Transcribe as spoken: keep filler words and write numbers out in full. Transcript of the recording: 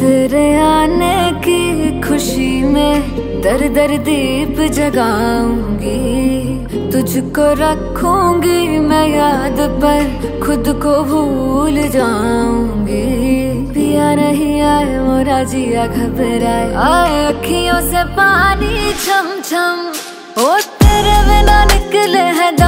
तेरे आने की खुशी में दर दर दीप जगाऊंगी, तुझको रखूंगी मैं याद पर खुद को भूल जाऊंगी। पिया नहीं आए मोरा जिया घबराए, आए अखियों से पानी छम छम, ओ तेरे बिना निकले है